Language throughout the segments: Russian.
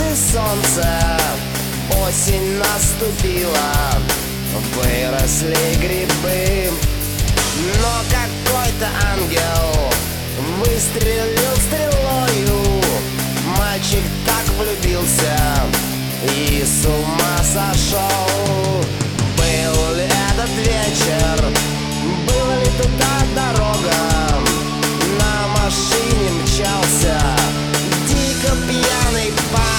и солнце. Осень наступила, выросли грибы. Но какой-то ангел выстрелил стрелою. Мальчик так влюбился и с ума сошел. Был ли этот вечер? Была ли туда дорога? На машине мчался дико пьяный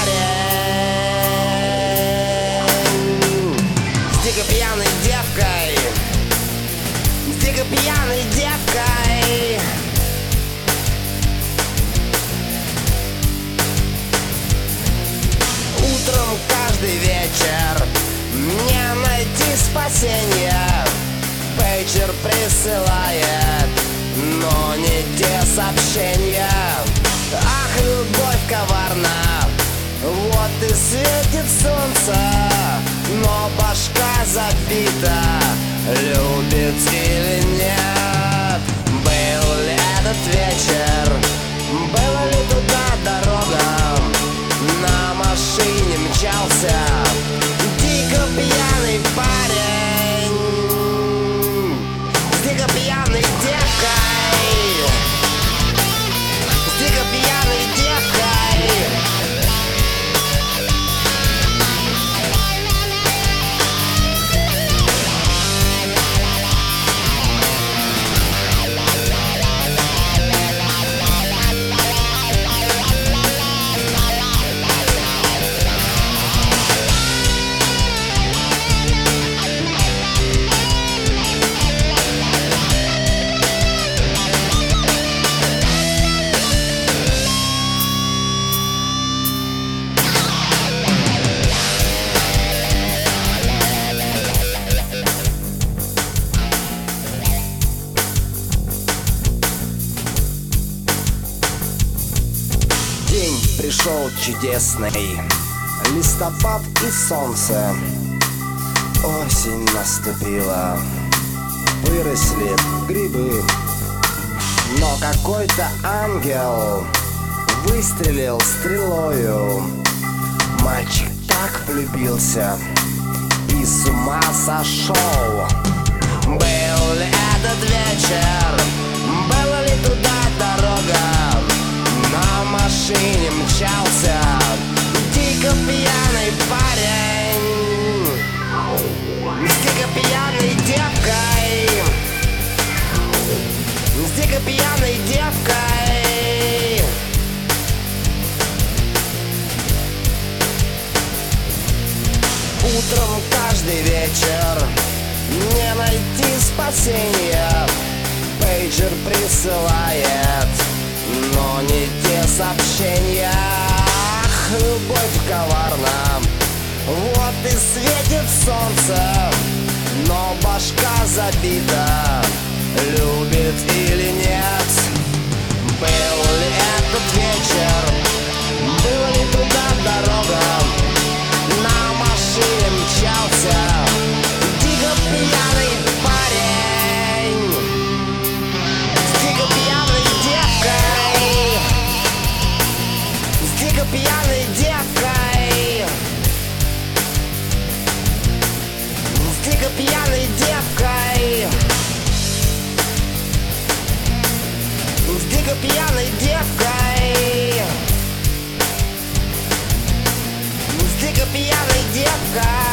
парень с дико пьяной девкой, с дико пьяной девкой. Утром каждый вечер мне найти спасение. Пейджер присылает, но не те сообщения. Ах, любовь коварна, вот и светит солнце, но башка забита, любит или нет. Был ли этот вечер? Была ли туда дорога? На машине мчался дико пьяный парень с дико пьяной девкой, с дико пьяной девкой. День пришел чудесный, листопад и солнце. Осень наступила, выросли грибы. Но какой-то ангел выстрелил стрелою. Мальчик так влюбился и с ума сошел. Был ли этот вечер? Была ли туда дорога? На машине мчался дико пьяный парень с дико пьяной девкой, с дико пьяной девкой. Утром каждый вечер не найти спасения. Пейджер присылает, но не те сообщения. Ах, любовь коварна, вот и светит солнце, но башка забита, любит или нет. Был ли этот вечер? Была ли туда дорога? На машине мчался дико пьяный парень с дико пьяной девкой, с дико пьяной девкой, с дико пьяной девкой, с дико пьяной девкой, с дико пьяной девкой.